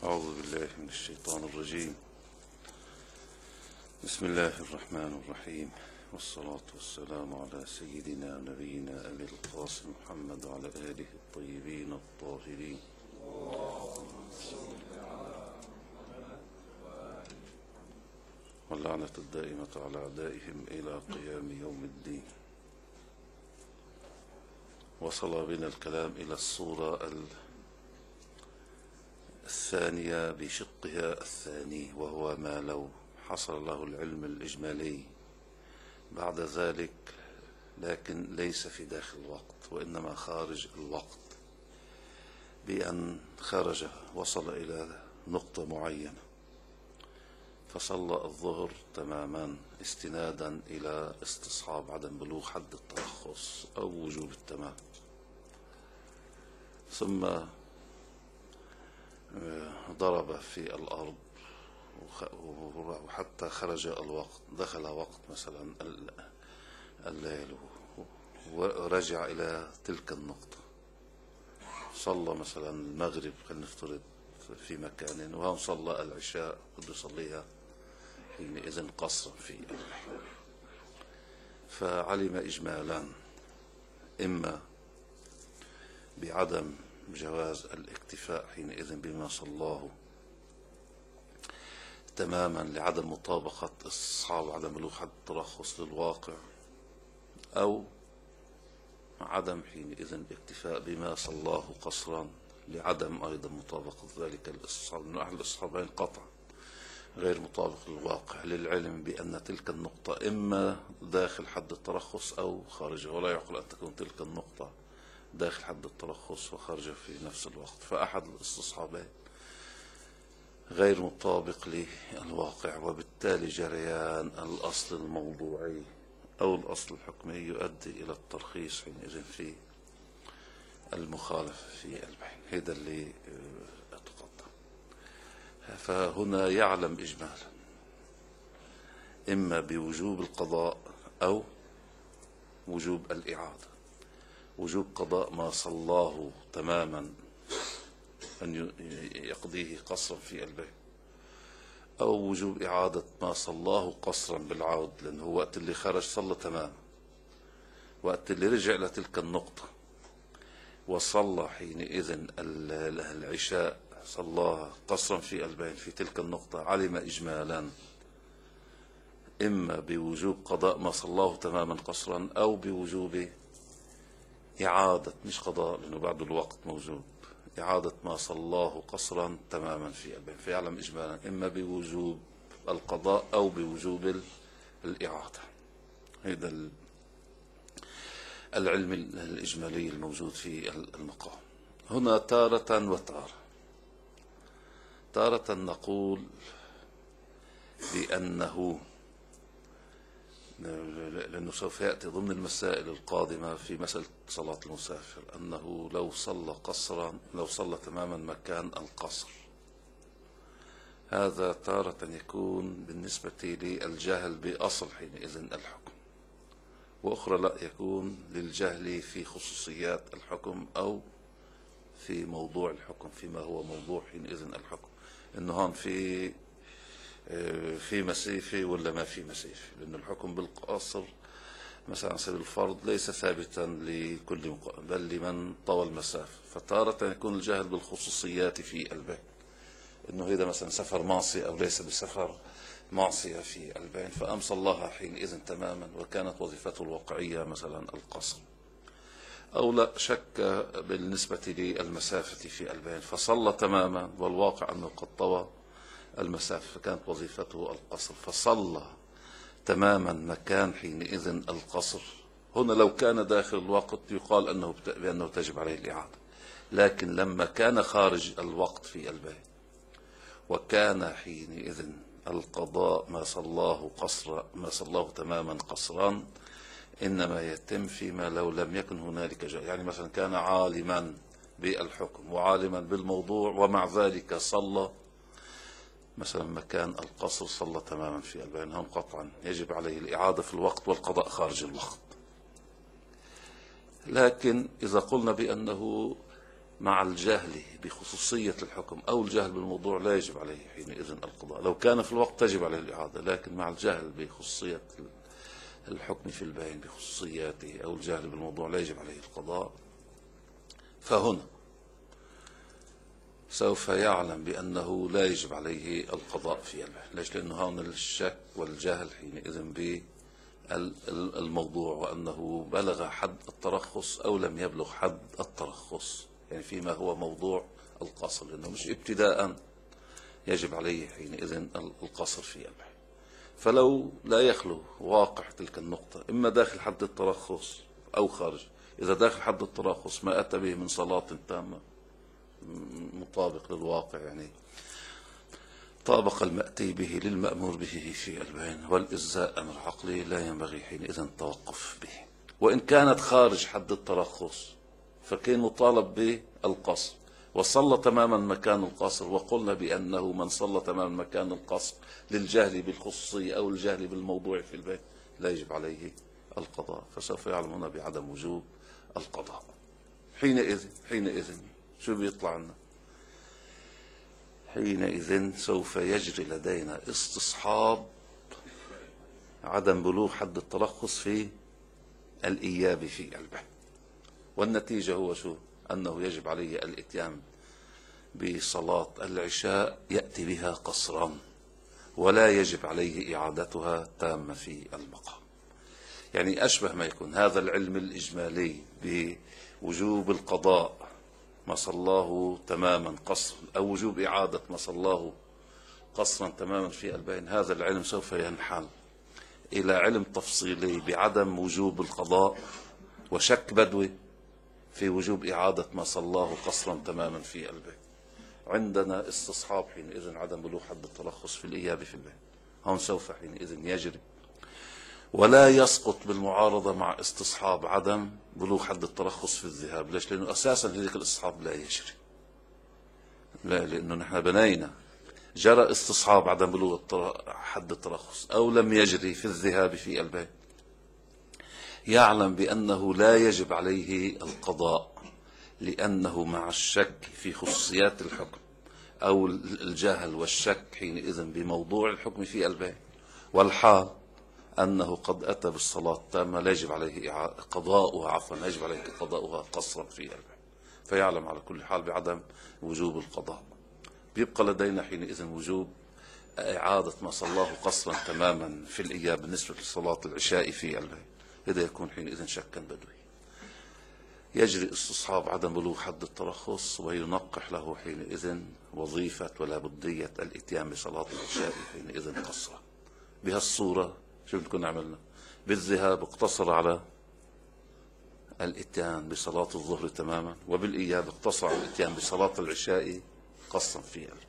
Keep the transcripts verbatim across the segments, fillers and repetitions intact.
أعوذ بالله من الشيطان الرجيم. بسم الله الرحمن الرحيم، والصلاة والسلام على سيدنا نبينا أبي القاسم محمد وعلى آله الطيبين الطاهرين. واللعنة الدائمة على أعدائهم إلى قيام يوم الدين. وصل بنا الكلام إلى الصورة الثانية بشقها الثاني، وهو ما لو حصل له العلم الإجمالي بعد ذلك، لكن ليس في داخل الوقت وإنما خارج الوقت، بأن خرج وصل إلى نقطة معينة فصلى الظهر تماما استنادا إلى استصحاب عدم بلوغ حد الترخص أو وجوب التمام، ثم ضرب في الأرض وحتى خرج الوقت، دخل وقت مثلا الليل ورجع إلى تلك النقطة، صلى مثلا المغرب خلينا نفترض في مكان، وهم صلى العشاء بده يصليها حينئذ قصرا في الليل، فعلم إجمالا إما بعدم جواز الاكتفاء حينئذ بما صلاه تماما لعدم مطابقة استصحاب عدم بلوغ حد الترخص للواقع، أو عدم حينئذ الاكتفاء بما صلاه قصرا لعدم أيضا مطابقة ذلك الاستصحاب، لأن أحد الاستصحابين قطع غير مطابق للواقع للعلم بأن تلك النقطة إما داخل حد الترخص أو خارجه، ولا يعقل أن تكون تلك النقطة داخل حد الترخص وخارجه في نفس الوقت، فأحد الاستصحابين غير مطابق للواقع، وبالتالي جريان الأصل الموضوعي أو الأصل الحكمي يؤدي إلى الترخيص حينئذ في المخالفة في البين. هذا اللي أتقدم. فهنا يعلم إجمالا إما بوجوب القضاء أو وجوب الإعادة. وجوب قضاء ما صلاه تماما أن يقضيه قصرا في البيت، أو وجوب إعادة ما صلاه قصرا بالعود، لأنه هو وقت اللي خرج صلى تماما، وقت اللي رجع لتلك النقطة وصلى حينئذ العشاء صلاها قصرا في البيت في تلك النقطة، علم إجمالا إما بوجوب قضاء ما صلاه تماما قصرا أو بوجوب إعادة، مش قضاء لأنه بعد الوقت موجود، إعادة ما صلاه قصرا تماما في البين، فيعلم إجمالا إما بوجوب القضاء أو بوجوب الإعادة. هذا العلم الإجمالي الموجود في المقام. هنا تارة وتارة، تارة نقول بأنه، لأنه سوف يأتي ضمن المسائل القادمة في مسألة صلاة المسافر، أنه لو صلى قصرا لو صلى تماما مكان القصر، هذا تارة يكون بالنسبة للجهل بأصل حينئذ الحكم، وأخرى لا، يكون للجهل في خصوصيات الحكم أو في موضوع الحكم، فيما هو موضوع حينئذ الحكم، إنه هون في في مسيفي ولا ما في مسيفي، لأن الحكم بالقصر مثلا على سبيل الفرض ليس ثابتا لكل بل لمن طوى المسافة، فتارة يكون الجهل بالخصوصيات في البين، إنه هذا مثلا سفر معصية أو ليس بسفر معصية في البين، فأم صلاها حينئذ تماما وكانت وظيفته الواقعية مثلا القصر، أو لا شك بالنسبة للمسافة في البين فصلى تماما والواقع أنه قد طوى المسافة فكانت وظيفته القصر، فصلى تماما مكان حينئذ القصر. هنا لو كان داخل الوقت يقال أنه بأنه تجب عليه الإعادة، لكن لما كان خارج الوقت في البيت وكان حينئذ القضاء ما صلاه قصر ما صلاه تماما قصرا، إنما يتم فيما لو لم يكن هنالك جاء، يعني مثلا كان عالما بالحكم وعالما بالموضوع ومع ذلك صلى مثلا مكان القصر، صلى تماما في البين، هم قطعا يجب عليه الإعادة في الوقت والقضاء خارج الوقت. لكن إذا قلنا بأنه مع الجهل بخصوصية الحكم أو الجهل بالموضوع لا يجب عليه حينئذ القضاء. لو كان في الوقت تجب عليه الإعادة، لكن مع الجهل بخصوصية الحكم في البين بخصوصياته أو الجهل بالموضوع لا يجب عليه القضاء. فهنا سوف يعلم بأنه لا يجب عليه القضاء في البين. ليش؟ لأنه هون الشك والجهل حينئذ بالموضوع، وأنه بلغ حد الترخص أو لم يبلغ حد الترخص، يعني فيما هو موضوع القصر، لأنه مش ابتداء يجب عليه حينئذ القصر في البين. فلو لا يخلو واقع تلك النقطة إما داخل حد الترخص أو خارج، إذا داخل حد الترخص ما أتى به من صلاة تامة مطابق للواقع، يعني طابق المأتي به للمأمور به في البين، والإجزاء أمر عقلي لا ينبغي حينئذ التوقف به. وإن كانت خارج حد الترخص فكان مطالب بالقصر وصلى تماما مكان القصر، وقلنا بأنه من صلى تماما مكان القصر للجهل بالخصوصية أو الجهل بالموضوع في البيت لا يجب عليه القضاء، فسوف يعلمون بعدم وجوب القضاء. حينئذ حينئذ شو بيطلع لنا؟ حينئذ سوف يجري لدينا استصحاب عدم بلوغ حد الترخص في الإياب في البيت، والنتيجة هو شو؟ أنه يجب عليه الإتيان بصلاة العشاء يأتي بها قصرا، ولا يجب عليه إعادتها تامة في المقام. يعني أشبه ما يكون هذا العلم الإجمالي بوجوب القضاء ما صلاه تماما قصرا أو وجوب إعادة ما صلاه قصرا تماما في البين، هذا العلم سوف ينحل إلى علم تفصيلي بعدم وجوب القضاء وشك بدوي في وجوب إعادة ما صلاه قصرا تماما في البيت. عندنا استصحاب حينئذ عدم بلوغ حد الترخص في الإياب في البيت، هون سوف حينئذ يجري ولا يسقط بالمعارضة مع استصحاب عدم بلوغ حد الترخص في الذهاب. ليش؟ لأنه أساسا هذيك الاستصحاب لا يجري، لا، لأنه نحن بنينا جرى استصحاب عدم بلوغ حد الترخص أو لم يجري في الذهاب في البيت، يعلم بأنه لا يجب عليه القضاء، لأنه مع الشك في خصوصيات الحكم أو الجهل والشك حينئذ بموضوع الحكم في البيت، والحال أنه قد أتى بالصلاة التامة لا يجب عليه قضاؤها عفوا لا يجب عليه قضاؤها قصرا في البيت، فيعلم على كل حال بعدم وجوب القضاء. بيبقى لدينا حينئذ وجوب إعادة ما صلاه قصرا تماما في الإياب بالنسبة لصلاة العشاء في البيت. إذا يكون حينئذ شكا بدوي يجري استصحاب عدم بلوغ حد الترخص وينقح له حينئذ وظيفة ولا بدية الاتيان بصلاة العشاء حينئذ قصرا. بهالصورة شو بدكم عملنا؟ بالذهاب اقتصر على الاتيان بصلاة الظهر تماما، وبالإياب اقتصر على الاتيان بصلاة العشاء قصرا في البيت.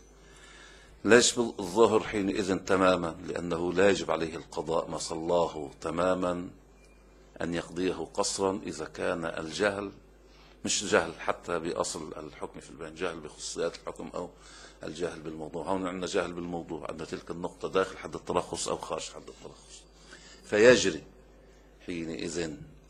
ليش بالظهر حينئذ تماما؟ لأنه لا يجب عليه القضاء ما صلاه تماما أن يقضيه قصرا إذا كان الجهل مش جهل حتى بأصل الحكم في البين، جهل بخصوصيات الحكم أو الجهل بالموضوع. هون عندنا جهل بالموضوع، عندنا تلك النقطة داخل حد الترخص أو خارج حد الترخص، فيجري حينئذ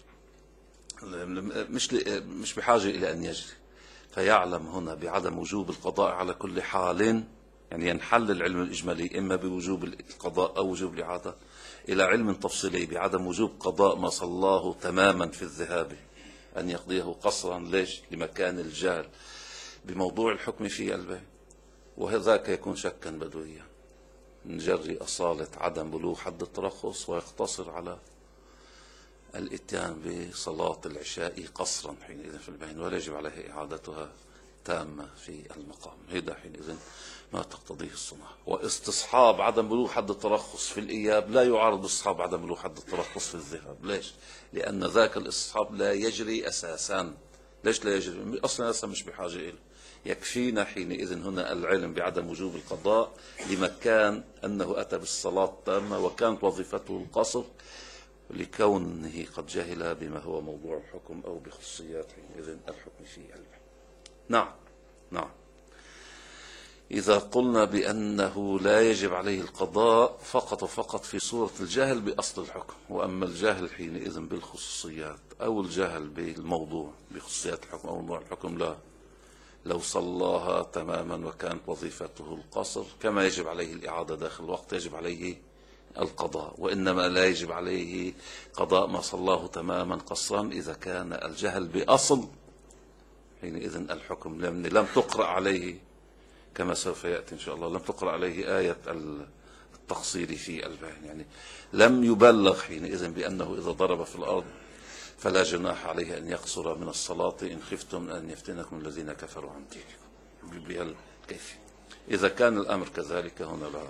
مش مش بحاجة إلى أن يجري، فيعلم هنا بعدم وجوب القضاء على كل حال. يعني ينحل العلم الإجمالي إما بوجوب القضاء أو وجوب الإعادة إلى علم تفصيلي بعدم وجوب قضاء ما صلاه تماما في الذهاب أن يقضيه قصرا. ليش؟ لمكان الجهل بموضوع الحكم في البيت، وهذاك يكون شكا بدويا. نجري أصالة عدم بلوغ حد الترخص ويقتصر على الاتيان بصلاة العشاء قصرا حينئذ في البين، ولا يجب عليه إعادتها تامة في المقام. هذا حينئذ ما تقتضيه الصنعة. واستصحاب عدم بلوغ حد الترخص في الإياب لا يعارض استصحاب عدم بلوغ حد الترخص في الذهاب. ليش؟ لأن ذاك الاستصحاب لا يجري أساسا. ليش لا يجري؟ أصلا أساسا مش بحاجة إليه. يكفينا حينئذ هنا العلم بعدم وجوب القضاء لمكان أنه أتى بالصلاة التامة وكانت وظيفته القصر، لكونه قد جهل بما هو موضوع الحكم أو بخصوصيات حينئذ الحكم في البيت. نعم نعم. إذا قلنا بأنه لا يجب عليه القضاء فقط وفقط في صورة الجهل بأصل الحكم، وأما الجهل حينئذ بالخصوصيات أو الجهل بالموضوع بخصوصيات الحكم أو موضوع الحكم لا، لو صلاها تماما وكانت وظيفته القصر كما يجب عليه الإعادة داخل الوقت يجب عليه القضاء، وإنما لا يجب عليه قضاء ما صلاه تماما قصرا إذا كان الجهل بأصل حينئذ الحكم، لأن لم تقرأ عليه كما سوف يأتي إن شاء الله، لم تقرأ عليه آية التقصير في البين، يعني لم يبلغ حينئذ بأنه إذا ضرب في الأرض فلا جناح عليه أن يقصر من الصلاة إن خفتم أن يفتنكم الذين كفروا عن دينكم بهالكيفية. إذا كان الأمر كذلك هنا لا،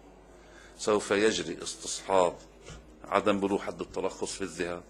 سوف يجري استصحاب عدم بلوغ حد الترخص في الذهاب،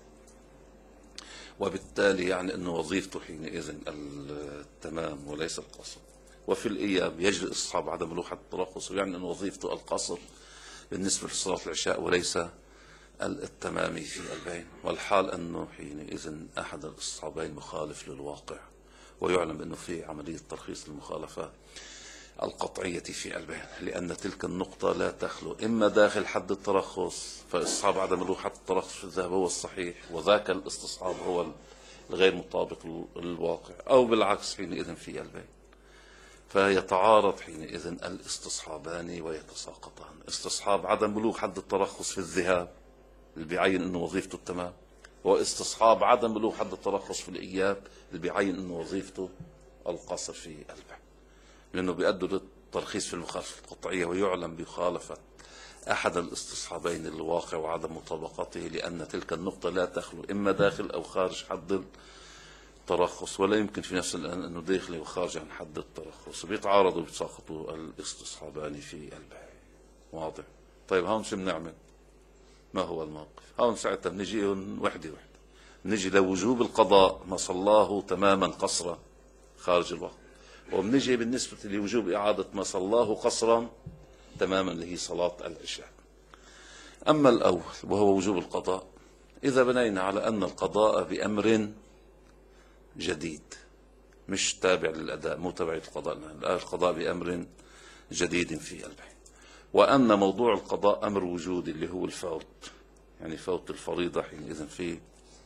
وبالتالي يعني أنه وظيفته حينئذ التمام وليس القصر. وفي الإياب يجري استصحاب عدم بلوغ حد الترخص، يعني أنه وظيفته القصر بالنسبة لصلاة العشاء وليس التمام في البين. والحال أنه حينئذ أحد الاستصحابين مخالف للواقع، ويعلم أنه في عملية ترخيص المخالفة القطعية في البين، لأن تلك النقطة لا تخلو إما داخل حد الترخص فاستصحاب عدم بلوغ حد الترخص في الذهاب هو الصحيح وذاك الاستصحاب هو الغير مطابق للواقع، أو بالعكس حينئذ في البين، فيتعارض حينئذ الاستصحابان ويتساقطان. استصحاب عدم بلوغ حد الترخص في الذهاب اللي بيعين انه وظيفته التمام، واستصحاب عدم بلوغ حد الترخص في الاياب اللي بيعين انه وظيفته القصر في البيع، لانه بيؤدوا للترخيص في المخالفه القطعيه، ويعلم بمخالفه احد الاستصحابين للواقع وعدم مطابقته، لان تلك النقطه لا تخلو اما داخل او خارج حد الترخص، ولا يمكن في نفس الان انه داخلي وخارج عن حد الترخص، بيتعارضوا وبيتساقطوا الاستصحابان في البيع. واضح؟ طيب هون شو بنعمل؟ ما هو الموقف؟ هون ساعتها بنجي وحده وحده، بنجي لوجوب القضاء ما صلاه تماما قصرا خارج الوقت، وبنجي بالنسبة لوجوب إعادة ما صلاه قصرا تماما اللي هي صلاة العشاء. أما الأول وهو وجوب القضاء، إذا بنينا على أن القضاء بأمر جديد مش تابع للأداء، مو تبع القضاء، القضاء بأمر جديد في البيع، وأن موضوع القضاء أمر وجودي اللي هو الفوت، يعني فوت الفريضة حينئذ في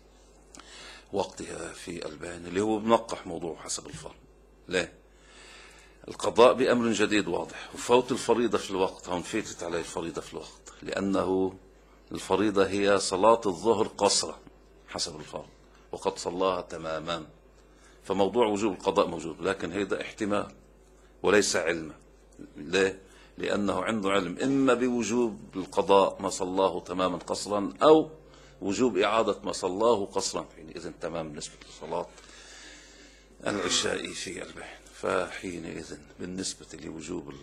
وقتها في البين، اللي هو منقح موضوع حسب الفرض. ليه؟ القضاء بأمر جديد واضح، وفوت الفريضة في الوقت هون فاتت عليه الفريضة في الوقت، لأنه الفريضة هي صلاة الظهر قصرا حسب الفرض وقد صلاها تماما، فموضوع وجوب القضاء موجود، لكن هذا احتمال وليس علما. ليه؟ لأنه عنده علم إما بوجوب القضاء ما صلاه تماما قصرا، أو وجوب إعادة ما صلاه قصرا حينئذ تمام بالنسبة لصلاة العشاء في البين. فحينئذ بالنسبة لوجوب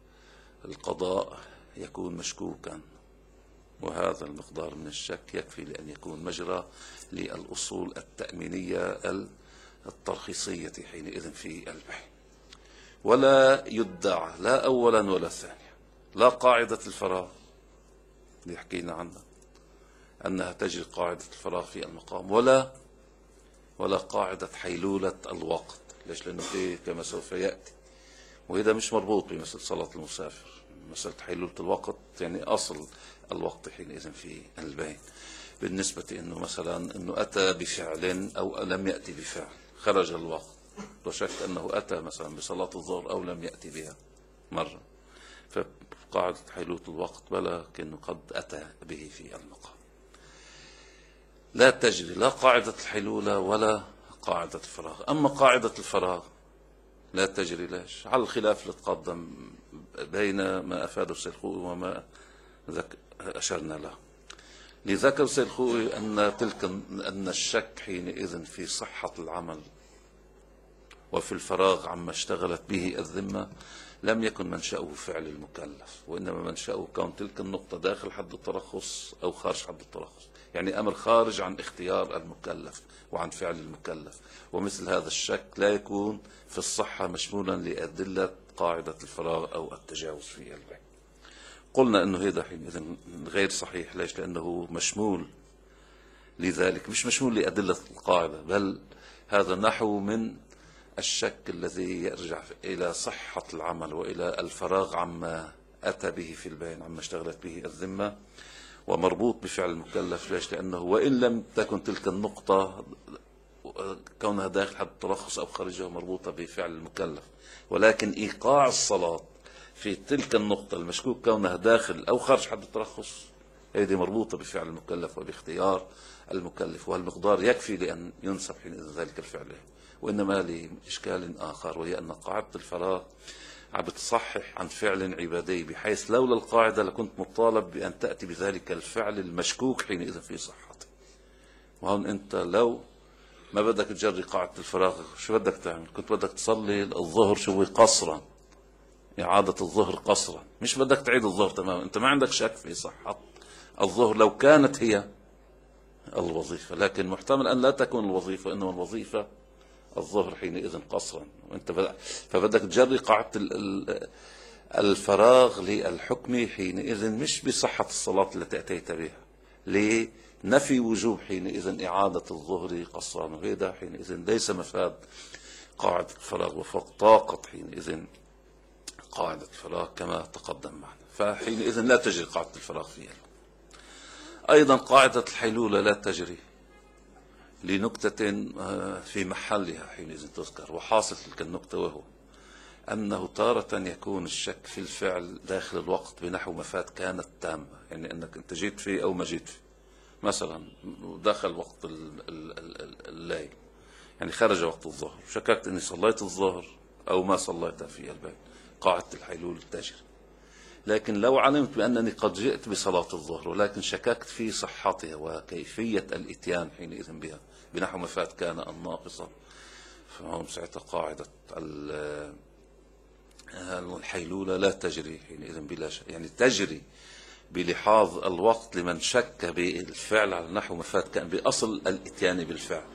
القضاء يكون مشكوكا، وهذا المقدار من الشك يكفي لأن يكون مجرى للأصول التأمينية الترخيصية حينئذ في البين. ولا يدعى لا أولا ولا ثانيا لا قاعدة الفراغ اللي حكينا عنها أنها تجري قاعدة الفراغ في المقام، ولا ولا قاعدة حيلولة الوقت. ليش؟ لأنه في كما سوف يأتي، وهذا مش مربوط بمثل صلاة المسافر، مسألة حيلولة الوقت يعني أصل الوقت حينئذ في البين، بالنسبة إنه مثلا إنه أتى بفعل أو لم يأتي بفعل خرج الوقت، وشك أنه أتى مثلا بصلاة الظهر أو لم يأتي بها مرة، فقاعدة حيلولة الوقت بلا كأنه قد أتى به في المقام. لا تجري لا قاعدة الحيلولة ولا قاعدة الفراغ. أما قاعدة الفراغ لا تجري. ليش؟ على الخلاف اللي تقدم بين ما أفاده السيد الخوئي وما أشرنا له. لذكر السيد الخوئي أن تلك أن الشك حينئذ في صحة العمل وفي الفراغ عما اشتغلت به الذمة لم يكن منشأه فعل المكلف، وإنما منشأه كون تلك النقطة داخل حد الترخص أو خارج حد الترخص، يعني أمر خارج عن اختيار المكلف وعن فعل المكلف. ومثل هذا الشك لا يكون في الصحة مشمولا لأدلة قاعدة الفراغ أو التجاوز في البيع. قلنا أنه هذا حينئذ غير صحيح. ليش؟ لأنه مشمول لذلك، مش مشمول لأدلة القاعدة، بل هذا نحو من الشك الذي يرجع إلى صحة العمل وإلى الفراغ عما أتى به في البين، عما اشتغلت به الذمة، ومربوط بفعل المكلف. ليش؟ لأنه وإن لم تكن تلك النقطة كونها داخل حد الترخص أو خارجه مربوطة بفعل المكلف، ولكن إيقاع الصلاة في تلك النقطة المشكوك كونها داخل أو خارج حد الترخص هذه مربوطة بفعل المكلف وباختيار المكلف، والمقدار يكفي لأن ينسب حينئذ ذلك الفعل. وإنما لإشكال آخر، وهي أن قاعدة الفراغ عم بتصحح عن فعل عبادي، بحيث لولا القاعدة لكنت مطالب بأن تأتي بذلك الفعل المشكوك حينئذ في صحته. وهون أنت لو ما بدك تجري قاعدة الفراغ شو بدك تعمل؟ كنت بدك تصلي الظهر شو قصرا، إعادة الظهر قصرا، مش بدك تعيد الظهر تماما. أنت ما عندك شك في صحة الظهر لو كانت هي الوظيفة، لكن محتمل أن لا تكون الوظيفة، إنما الوظيفة الظهر حينئذ قصرا. وأنت بدأ فبدك تجري قاعدة الفراغ للحكم حينئذ مش بصحة الصلاة التي أتيت بها، لنفي وجوب حينئذ إعادة الظهر قصرا، وهذا حينئذ ليس مفاد قاعدة الفراغ، وفوق طاقة حينئذ قاعدة الفراغ كما تقدم معنا. فحينئذ لا تجري قاعدة الفراغ فيها. أيضا قاعدة الحيلولة لا تجري لنكتة في محلها حينئذ تذكر، وحاصل تلك النكتة وهو أنه تارة يكون الشك في الفعل داخل الوقت بنحو مفاد كانت تامة، يعني أنك أنت جيت فيه أو ما جيت فيه. مثلا دخل وقت الليل، يعني خرج وقت الظهر، شككت أني صليت الظهر أو ما صليت في البيت، قاعدة الحيلولة تجري. لكن لو علمت بأنني قد جئت بصلاة الظهر ولكن شككت في صحتها وكيفية الاتيان حينئذ بها بنحو مفاد كان الناقصة، فهم ساعتها قاعدة الحيلولة لا تجري حينئذ بلا شك، يعني تجري بلحاظ الوقت لمن شك بالفعل على نحو مفاد كان بأصل الاتيان بالفعل،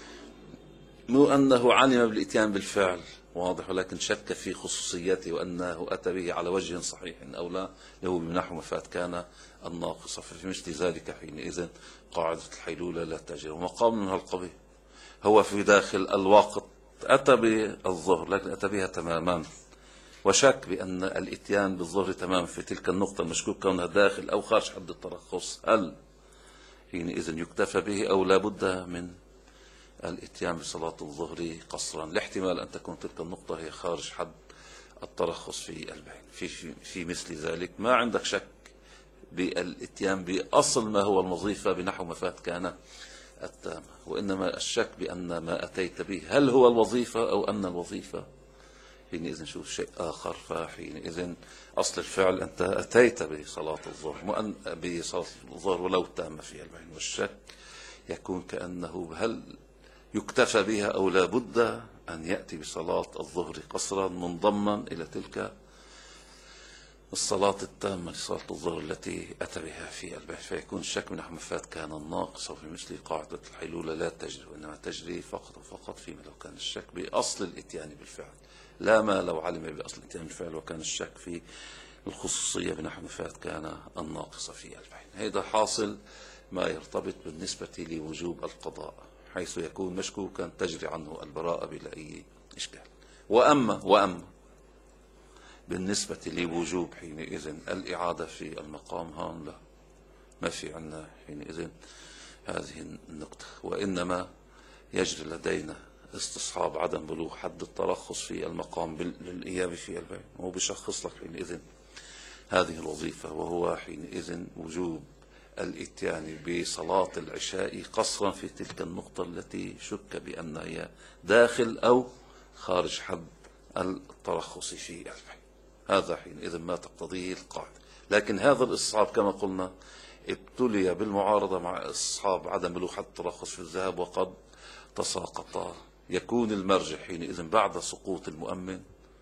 مو أنه علم بالاتيان بالفعل واضح، ولكن شك في خصوصيته وأنه أتى به على وجه صحيح أو لا، له بنحو مفاد كان الناقصة. ففي مثل ذلك حينئذ قاعدة الحيلولة لا تجري. ومقام من هالقبيل هو في داخل الوقت أتى بالظهر لكن أتى بها تماما، وشك بأن الاتيان بالظهر تماما في تلك النقطة المشكوك كونها داخل أو خارج حد الترخص، هل حينئذ يكتفى به أو لا بد من الاتيان بصلاة الظهر قصرا، لاحتمال أن تكون تلك النقطة هي خارج حد الترخص في البين. في, في, في مثل ذلك ما عندك شك بالاتيان بأصل ما هو الوظيفة بنحو مفاد كان التامة، وإنما الشك بأن ما أتيت به هل هو الوظيفة أو أن الوظيفة حينئذ نشوف شيء آخر. فحينئذ أصل الفعل أنت أتيت بصلاة الظهر بصلاة الظهر ولو تامة في البين، والشك يكون كأنه هل يكتفى بها أو لا بد أن يأتي بصلاة الظهر قصرا منضما إلى تلك الصلاة التامة لصلاة الظهر التي أتى بها في البيت. فيكون الشك من نحو مفاد كان الناقص، وفي مثل قاعدة الحيلولة لا تجري، وإنما تجري فقط وفقط فيما لو كان الشك بأصل الاتيان بالفعل، لا ما لو علم بأصل الاتيان بالفعل وكان الشك في الخصوصية بنحو مفاد كان الناقصة في البيت. هذا حاصل ما يرتبط بالنسبة لوجوب القضاء، حيث يكون مشكوكا تجري عنه البراءة بلا أي إشكال. وأما وأما بالنسبة لوجوب حينئذ الإعادة في المقام هون لا، ما في عنا حينئذ هذه النقطة، وإنما يجري لدينا استصحاب عدم بلوغ حد الترخص في المقام للإياب في البين، وهو بشخص لك حينئذ هذه الوظيفة، وهو حينئذ وجوب الاتيان بصلاة العشاء قصرا في تلك النقطة التي شك بأنها هي داخل أو خارج حد الترخص في البين. هذا حينئذ ما تقتضيه القاعدة. لكن هذا الاستصحاب كما قلنا ابتلي بالمعارضة مع استصحاب عدم بلوغ حد الترخص في الذهاب وقد تساقطا. يكون المرجع حينئذ بعد سقوط المؤمن،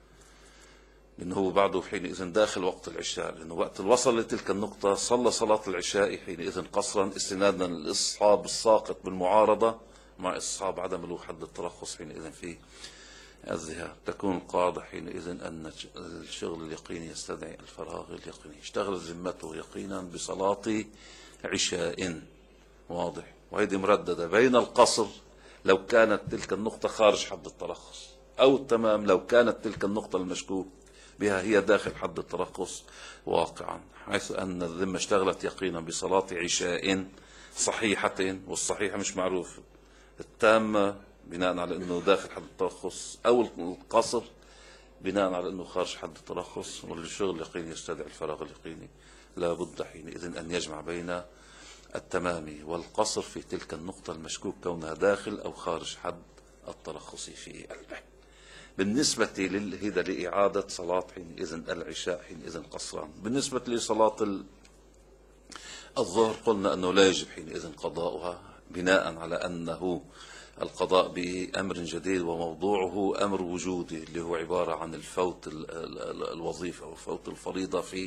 لأنه هو بعده حينئذ داخل وقت العشاء، لأنه وقت الوصل لتلك النقطة صلى صلاة العشاء حينئذ قصرا استنادا للاستصحاب الساقط بالمعارضة مع استصحاب عدم بلوغ حد الترخص حينئذ في الذهاب. تكون القاعدة حينئذ أن الشغل اليقيني يستدعي الفراغ اليقيني. اشتغل ذمته يقينا بصلاة عشاء واضح، وهذه مرددة بين القصر لو كانت تلك النقطة خارج حد الترخص، أو التمام لو كانت تلك النقطة المشكوك بها هي داخل حد الترخص واقعا، حيث أن الذمة اشتغلت يقينا بصلاة عشاء صحيحة، والصحيحة مش معروف، التامة بناء على أنه داخل حد الترخص، أو القصر بناء على أنه خارج حد الترخص. والشغل اليقيني يستدعي الفراغ اليقيني، لا بد حينئذ أن يجمع بين التمام والقصر في تلك النقطة المشكوك كونها داخل أو خارج حد الترخص في البيع. بالنسبة للهدى لإعادة صلاة حينئذ العشاء حينئذ قصران. بالنسبة لصلاة الظهر قلنا أنه لا يجب حينئذ قضاؤها، بناء على أنه القضاء بأمر جديد وموضوعه أمر وجودي، اللي هو عبارة عن الفوت الوظيفة أو فوت الفريضة في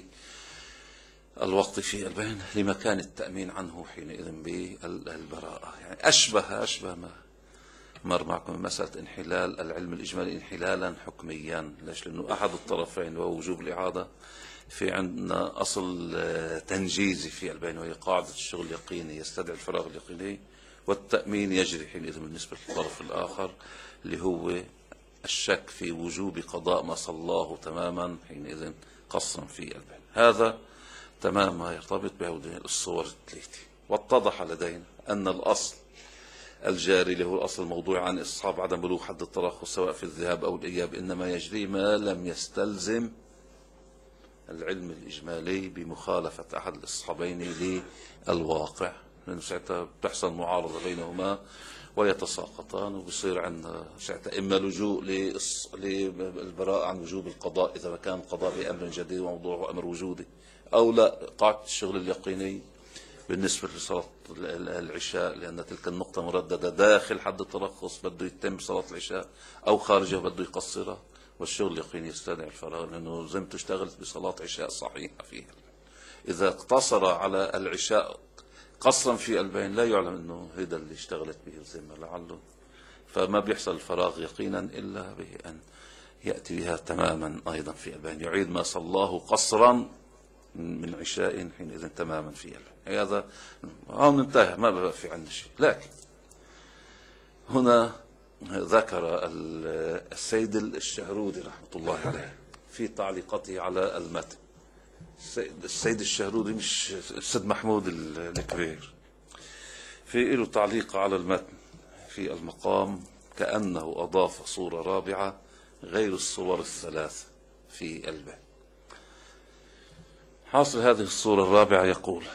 الوقت في البين لمكان التأمين عنه حينئذ بالبراءة. يعني أشبه أشبه ما مر معكم مسألة انحلال العلم الإجمالي انحلالا حكميا. ليش؟ لأنه أحد الطرفين وهو وجوب الإعادة في عندنا أصل تنجيزي في البين، وهي قاعدة الشغل اليقيني يستدعي الفراغ اليقيني، والتأمين يجري حينئذ بالنسبة للطرف الآخر اللي هو الشك في وجوب قضاء ما صلاه تماما حينئذ قصرا في البين. هذا تمام ما يرتبط بهذه الصور الثلاثة. واتضح لدينا أن الأصل الجاري اللي هو الأصل الموضوع عن إصحاب عدم بلوغ حد الترخص سواء في الذهاب أو الإياب إنما يجري ما لم يستلزم العلم الإجمالي بمخالفة أحد الأصحابين للواقع، لأنه ساعتها بتحصل معارضة بينهما ويتساقطان، وبصير عندنا ساعتها إما لجوء للبراءة عن وجوب القضاء إذا كان القضاء بأمر جديد وموضوعه أمر وجودي، أو لا قاعدة الشغل اليقيني بالنسبة لصلاة العشاء، لأن تلك النقطة مرددة داخل حد الترخص بده يتم صلاة العشاء، أو خارجه بده يقصرها، والشغل اليقيني يستدعي الفراغ لأنه زمته اشتغلت بصلاة عشاء صحيحة فيها. إذا اقتصر على العشاء قصرا في البين لا يعلم أنه هذا اللي اشتغلت به الذمة لعله، فما بيحصل الفراغ يقينا إلا به أن يأتي بها تماما أيضا في البين، يعيد ما صلاه قصرا من عشاء حينئذ تماما في البين. هذا هون انتهى، ما بقى في عندنا شيء. لكن هنا ذكر السيد الشهرودي رحمة الله عليه في تعليقته على المتن، السيد الشهرودي مش السيد محمود الكبير، في له تعليق على المتن في المقام كأنه أضاف صورة رابعة غير الصور الثلاث في البيت. حاصل هذه الصورة الرابعة يقول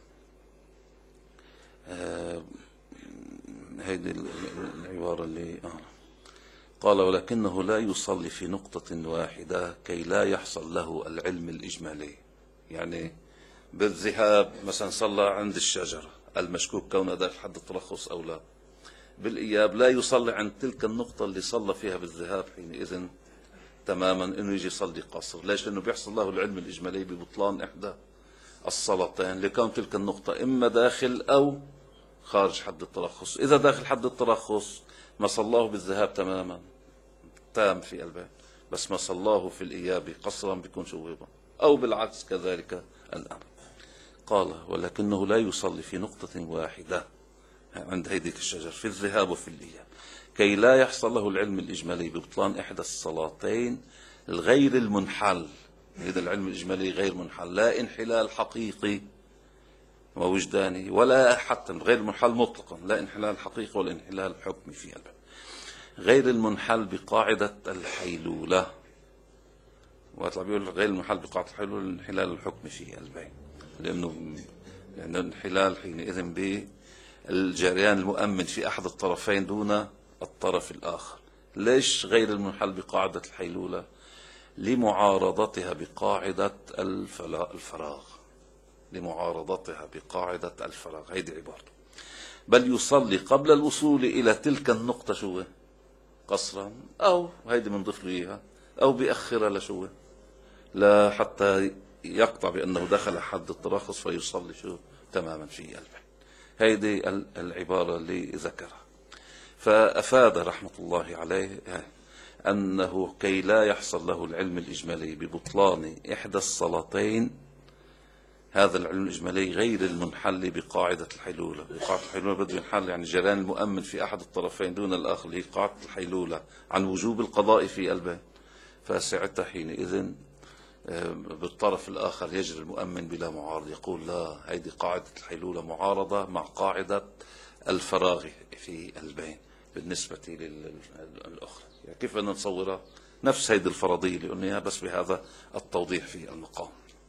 آه هذه العبارة اللي آه قال: ولكنه لا يصلي في نقطة واحدة كي لا يحصل له العلم الإجمالي. يعني بالذهاب مثلا صلى عند الشجرة المشكوك كونه داخل حد الترخص أو لا، بالإياب لا يصلي عند تلك النقطة اللي صلى فيها بالذهاب حينئذ تماما انه يجي يصلي قصر. ليش؟ لانه بيحصل له العلم الاجمالي ببطلان احدى الصلاتين لكون تلك النقطة اما داخل او خارج حد الترخص. اذا داخل حد الترخص ما صلاه بالذهاب تماما تام في البيت، بس ما صلاه في الاياب قصرا بيكون شويبا، او بالعكس كذلك الامر. قال: ولكنه لا يصلي في نقطة واحدة عند هيديك الشجر في الذهاب وفي الاياب كي لا يحصل له العلم الإجمالي ببطلان إحدى الصلاتين الغير المنحل. هذا العلم الإجمالي غير منحل، لا انحلال حقيقي ووجداني ولا حتى غير المنحل مطلقا، لا انحلال حقيقي ولا انحلال حكمي في البيت. غير المنحل بقاعدة الحيلولة، وطلع بيقول غير المنحل بقاعدة الحيلولة الانحلال الحكمي في البيت، لأنه لأنه انحلال حينئذ بالجريان المؤمن في أحد الطرفين دون الطرف الآخر. ليش غير المنحل بقاعدة الحيلولة؟ لمعارضتها بقاعدة الفراغ، لمعارضتها بقاعدة الفراغ. هيدي عبارته. بل يصلي قبل الوصول إلى تلك النقطة شو قصرا، أو هيدي بنضيف له إياها، أو بيأخرها لشو لا حتى يقطع بأنه دخل حد الترخص فيصلي شو تماما في البيت. هيدي العبارة اللي ذكرها. فأفاد رحمة الله عليه أنه كي لا يحصل له العلم الإجمالي ببطلان إحدى الصلاتين هذا العلم الإجمالي غير المنحل بقاعدة الحيلولة. بقاعدة الحيلولة بده ينحل يعني جريان المؤمن في أحد الطرفين دون الآخر، هي قاعدة الحيلولة عن وجوب القضاء في البين. فساعتها حينئذ بالطرف الآخر يجري المؤمن بلا معارض، يقول لا، هذه قاعدة الحيلولة معارضة مع قاعدة الفراغ في البين بالنسبة للأخرى. يعني كيف بدنا نصورها؟ نفس هذه الفرضية اللي قلناها بس بهذا التوضيح في المقام.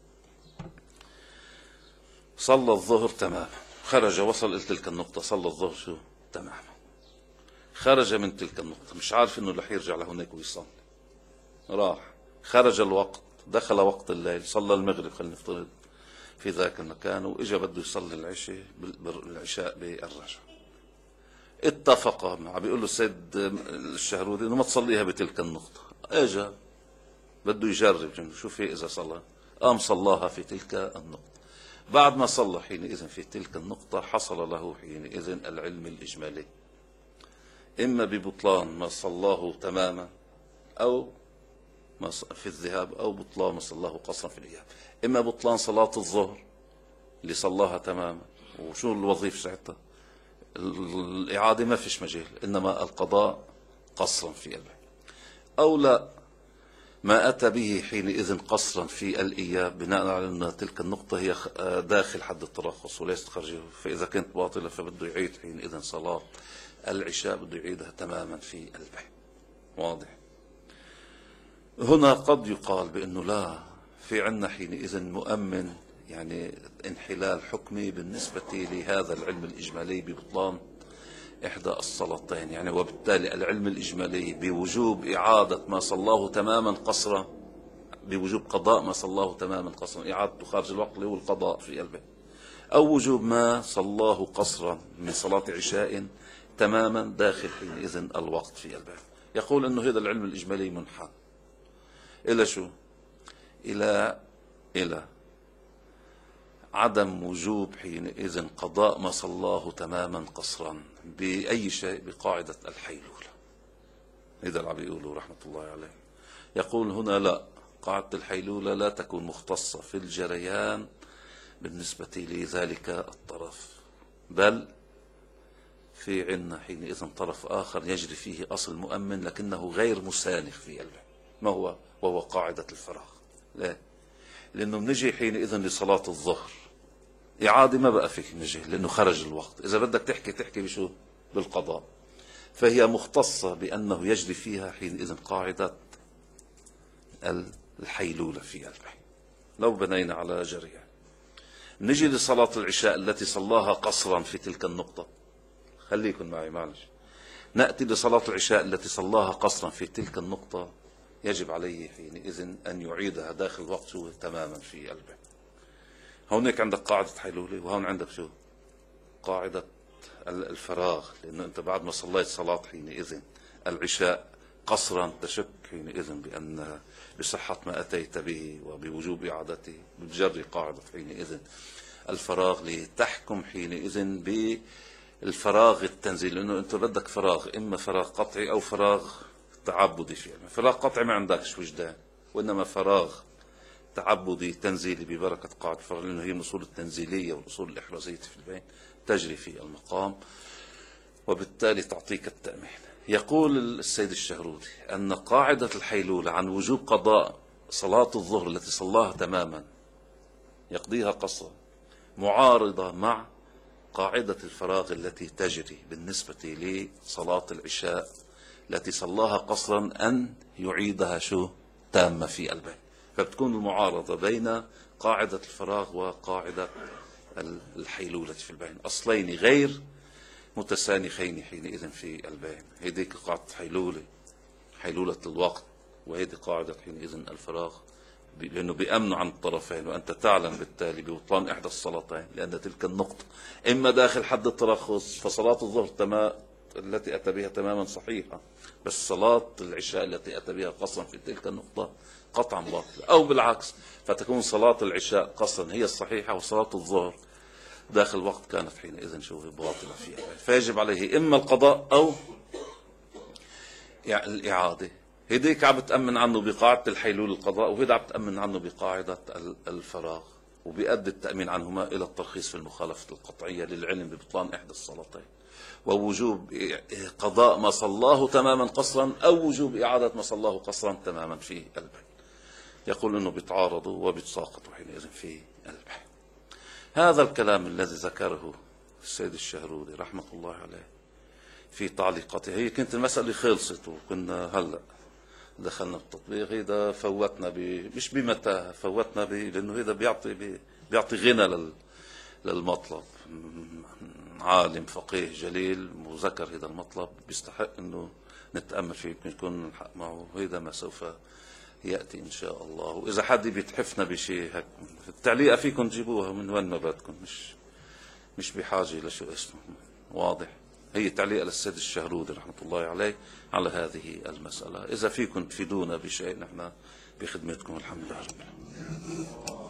صلى الظهر تماما، خرج وصل إلى تلك النقطة، صلى الظهر شو تماما، خرج من تلك النقطة، مش عارف إنه رح يرجع لهناك ويصلي، راح خرج الوقت، دخل وقت الليل، صلى المغرب خلينا نفترض في ذاك المكان، وإجا بده يصلي العشاء العشاء بالرجع. اتفق مع، بيقول له السيد الشهرودي إنه ما تصليها بتلك النقطة، إجا بده يجرب شوف إذا صلى، قام صلاها في تلك النقطة. بعد ما صلى حينئذ في تلك النقطة حصل له حينئذ العلم الإجمالي، إما ببطلان ما صلاه تماما أو ما في الذهاب، أو بطلان ما صلاه قصرا في الإياب. إما بطلان صلاة الظهر اللي صلاها تماما، وشو الوظيفة ساعتها؟ الإعادة ما فيش مجال، إنما القضاء قصرا في البيت. أو لا، ما أتى به حينئذ قصرا في الإياب بناء على أن تلك النقطة هي داخل حد الترخص وليست خارجه، فإذا كانت باطلة فبده يعيد حينئذ صلاة العشاء، بده يعيدها تماما في البيت. واضح؟ هنا قد يقال بأنه لا، في عنا حينئذ مؤمن، يعني انحلال حكمي بالنسبة لهذا العلم الإجمالي ببطلان إحدى الصلاتين، يعني وبالتالي العلم الإجمالي بوجوب إعادة ما صلاه تماما قصرا، بوجوب قضاء ما صلاه تماما قصرا، إعادته خارج الوقت اللي هو القضاء في البيت، أو وجوب ما صلاه قصرا من صلاة عشاء تماما داخل حينئذ الوقت في البيت. يقول أنه هذا العلم الإجمالي منحل إلى شو؟ إلى إلى عدم وجوب حينئذ قضاء ما صلاه تماما قصرا بأي شيء بقاعدة الحيلولة. هذا اللي عم بيقولوا رحمة الله عليه. يقول هنا لا، قاعدة الحيلولة لا تكون مختصة في الجريان بالنسبة لذلك الطرف، بل في عنا حينئذ طرف آخر يجري فيه أصل مؤمن لكنه غير مسانف في قلبه، ما هو؟ وهو قاعدة الفراغ. لا، لأنه بنجي حينئذ لصلاة الظهر، إعادة ما بقى فيك نجي لأنه خرج الوقت، إذا بدك تحكي تحكي بشو؟ بالقضاء. فهي مختصة بأنه يجري فيها حينئذ قاعدة الحيلولة في قلبه. لو بنينا على جريان، نجي لصلاة العشاء التي صلاها قصرا في تلك النقطة، خليكن معي معلش، نأتي لصلاة العشاء التي صلاها قصرا في تلك النقطة، يجب عليه حينئذ أن يعيدها داخل الوقت شو تماما في قلبه. هونيك عندك قاعدة حيلولة، وهون عندك شو؟ قاعدة الفراغ، لأنه أنت بعد ما صليت صلاة حينئذ العشاء قصرا تشك حينئذ بأن بصحة ما أتيت به وبوجوب إعادته، بتجري قاعدة حينئذ الفراغ لتحكم حينئذ بالفراغ التنزيل، لأنه أنت بدك فراغ، إما فراغ قطعي أو فراغ تعبدي فيه. فراغ قطعي ما عندكش وجدان، وإنما فراغ تعبدي تنزيلي ببركة قاعدة الفراغ، لأنه هي الأصول التنزيلية والأصول الإحرازية في البين تجري في المقام، وبالتالي تعطيك التأمين. يقول السيد الشهرودي أن قاعدة الحيلولة عن وجوب قضاء صلاة الظهر التي صلاها تماما يقضيها قصرا معارضة مع قاعدة الفراغ التي تجري بالنسبة لصلاة العشاء التي صلاها قصرا أن يعيدها شو؟ تامة في البيت. فبتكون المعارضة بين قاعدة الفراغ وقاعدة الحيلولة في البين، أصلين غير متسانخين حينئذ في البين. هذيك قاعدة حيلولة، حيلولة الوقت، وهذه قاعدة حينئذ الفراغ، لأنه بيأمنوا عن الطرفين، وأنت تعلم بالتالي ببطلان إحدى الصلاتين، لأن تلك النقطة إما داخل حد الترخص، فصلاة الظهر تمام التي أتى بها تماما صحيحة، بس صلاة العشاء التي أتى بها قصرا في تلك النقطة قطعا باطلة، أو بالعكس فتكون صلاة العشاء قصرا هي الصحيحة، وصلاة الظهر داخل الوقت كانت حينئذ شو باطلة فيها. فيجب عليه إما القضاء أو يعني الإعادة. هديك عم بتأمن عنه بقاعدة الحيلول القضاء، وهذا عم بتأمن عنه بقاعدة الفراغ. وبيؤدي التأمين عنهما إلى الترخيص في المخالفة القطعية للعلم ببطلان إحدى الصلاتين، ووجوب قضاء ما صلاه تماما قصرا أو وجوب إعادة ما صلاه قصرا تماما في البين. يقول أنه بيتعارضوا وبيتساقطوا حينئذ في البين. هذا الكلام الذي ذكره السيد الشهرودي رحمة الله عليه في تعليقاته، هي كانت المسألة خلصت وكنا هلأ دخلنا بالتطبيق. هيدا فوتنا ب... مش بمتى فوتنا ب... لأنه هيدا بيعطي ب... بيعطي غنى لل... للمطلب. عالم فقيه جليل وذكر هذا المطلب بيستحق انه نتأمل فيه، يمكن يكون الحق معه. هيدا ما سوف يأتي إن شاء الله. وإذا حد بيتحفنا بشيء هيك التعليقة فيكم تجيبوها من وين ما بدكم، مش مش بحاجة لشو اسمه واضح. هي تعليقة للسيد الشهرودي رحمة الله عليه على هذه المسألة. إذا فيكم تفيدونا بشيء نحن بخدمتكم. الحمد لله رب العالمين.